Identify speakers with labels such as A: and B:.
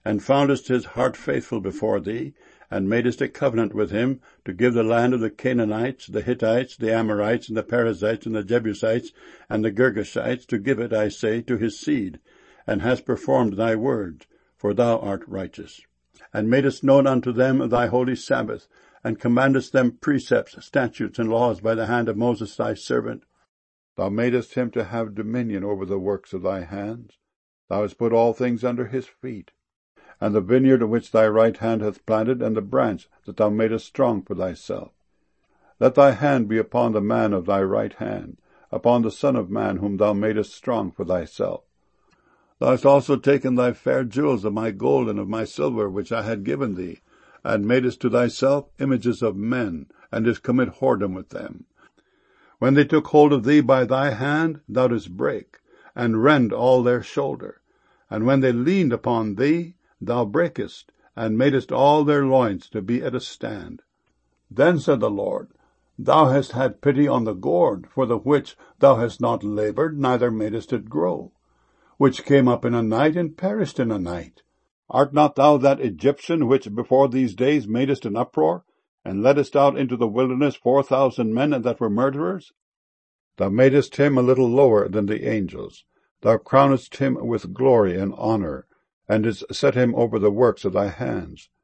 A: and foundest his heart faithful before thee, and madest a covenant with him to give the land of the Canaanites, the Hittites, the Amorites, and the Perizzites, and the Jebusites, and the Girgashites, to give it, I say, to his seed, and hast performed thy word, for thou art righteous. And madest known unto them thy holy Sabbath, and commandest them precepts, statutes, and laws by the hand of Moses thy servant. Thou madest him to have dominion over the works of thy hands. Thou hast put all things under his feet. And the vineyard which thy right hand hath planted, and the branch that thou madest strong for thyself. Let thy hand be upon the man of thy right hand, upon the Son of Man whom thou madest strong for thyself. Thou hast also taken thy fair jewels of my gold and of my silver which I had given thee, and madest to thyself images of men, and didst commit whoredom with them. When they took hold of thee by thy hand, thou didst break, and rend all their shoulder. And when they leaned upon thee, thou brakest, and madest all their loins to be at a stand. Then said the Lord, Thou hast had pity on the gourd, for the which thou hast not labored, neither madest it grow, which came up in a night, and perished in a night. Art not thou that Egyptian, which before these days madest an uproar, and leddest out into the wilderness 4,000 men that were murderers? Thou madest him a little lower than the angels. Thou crownedst him with glory and honor, and didst set him over the works of thy hands.